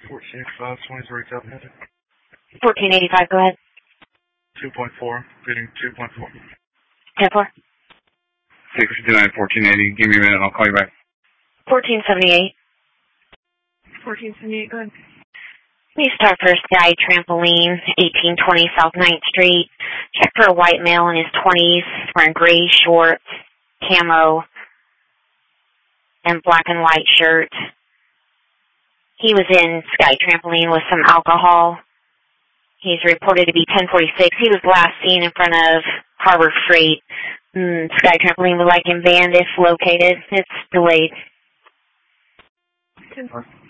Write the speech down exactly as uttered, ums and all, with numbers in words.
fourteen eighty-five, twenty retail headed. fourteen eighty-five, go ahead. two point four, reading two point four. ten four. six fifty-nine, fourteen eighty. Give me a minute, I'll call you back. fourteen seventy-eight. fourteen seventy-eight, go ahead. Please start for Sky Trampoline, eighteen twenty South ninth Street. Check for a white male in his twenties, wearing gray shorts, camo, and black and white shirt. He was in Sky Trampoline with some alcohol. He's reported to be ten forty-six. He was last seen in front of Harbor Freight. Mm, Sky Trampoline would like him banned if located. It's delayed. ten four.